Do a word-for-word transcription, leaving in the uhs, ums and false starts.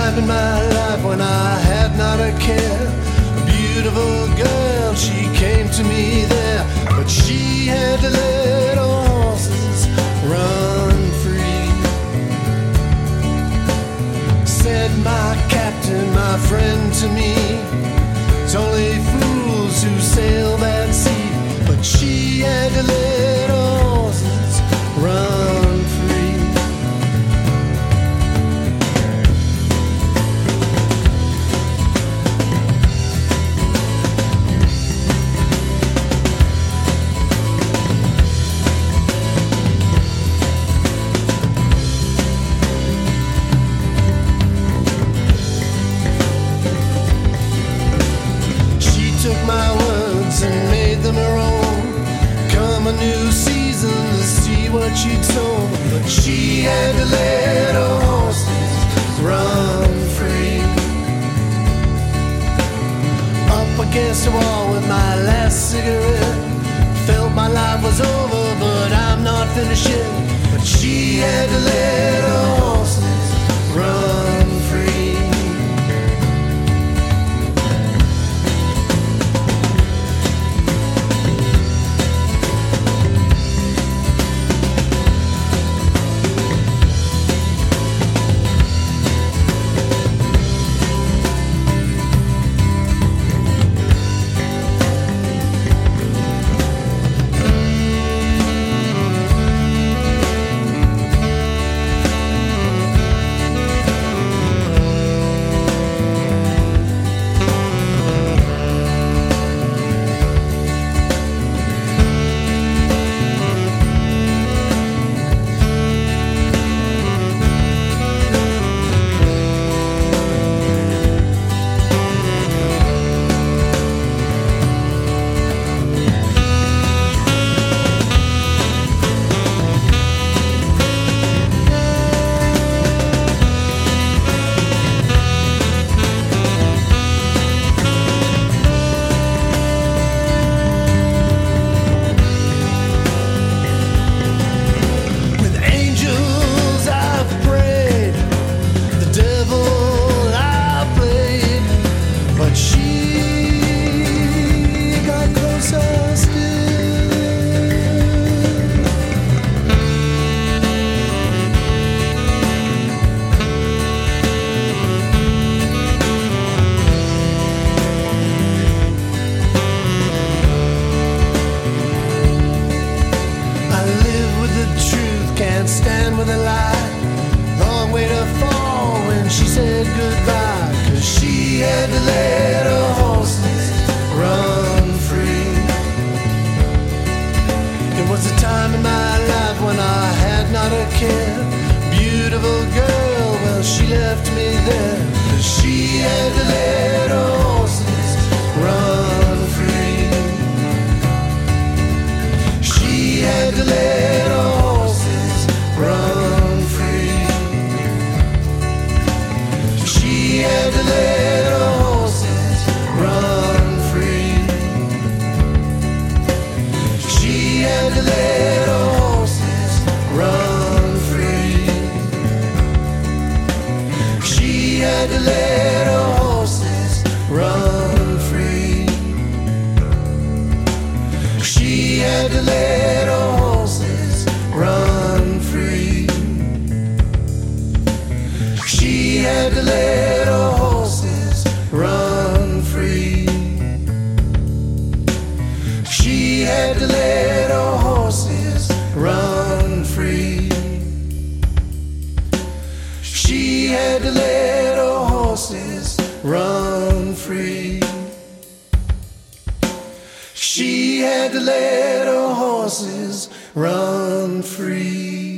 time in my life when I had not a care. A beautiful girl, she came to me there, but she had to let her horses run free. Said my captain, my friend to me, it's only fools who sail that sea, but she had to let her horses run free. Took my words and made them her own. Come a new season to see what she'd sown, but she had to let her horses run free. Up against the wall with my last cigarette, felt my life was over, but I'm not finished yet. But she had to let her horses run free. Stand with a lie, long way to fall when she said goodbye, 'cause she had to let her horses run free. It was a time in my life when I had not a care. Beautiful girl, well, she left me there, 'cause she had to let her horses run free. She had to let her run free. She had to let her horses run free. She had to let her horses run free. She had to let her horses run free. She had to let her horses run free. She had to let her horses run free. She had to let her horses run free. She had to let her horses run free. She had to let her horses run free.